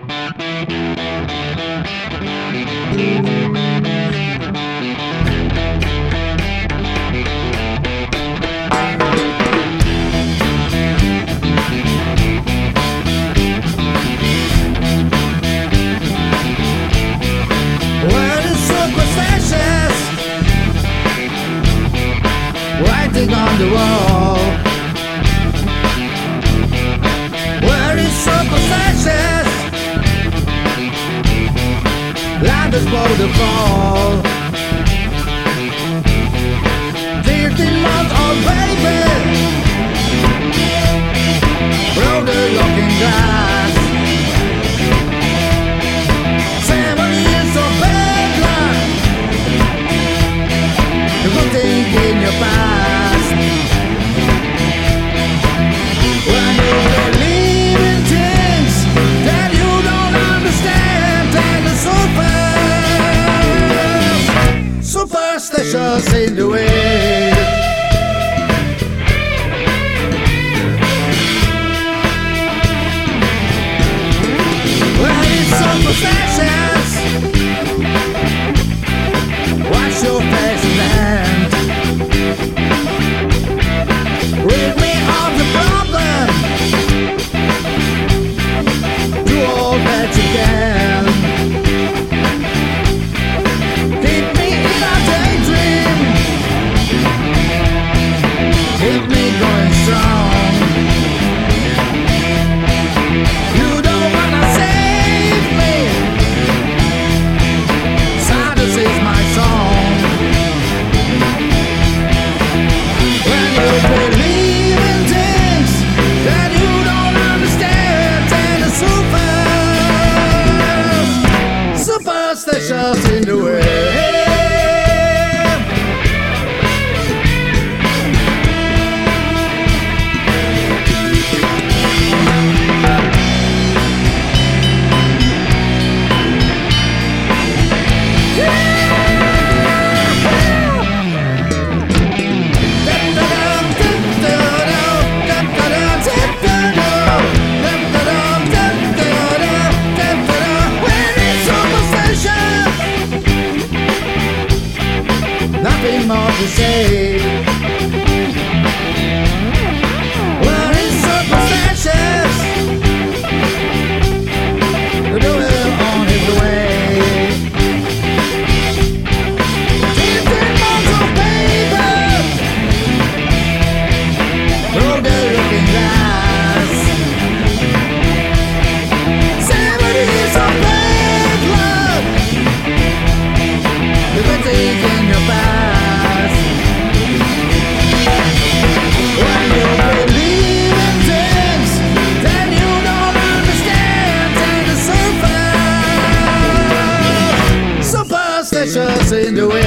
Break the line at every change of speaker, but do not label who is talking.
Writing on the wall, where is circumstances, land is about to fall. 13-month old baby, road the looking glass. 7 years of bad luck, the good thing in your past. When you believe in things that you don't understand, and the superstitions in the way. When it's superstitions, wash your face and hand. Rid me of the problem, do all that you can. Keep me in a daydream, keep me going strong. You don't wanna save me, sadness is my song. When you believe in things that you don't understand, and the superstitions in the way. Nothing more to say. Well, it's circumstances, the devil on his way. 15 months of paper, through the looking glass. 7 years of bad luck, the good thing in your past. When you believe in things that you don't understand, and the superstitions in the way.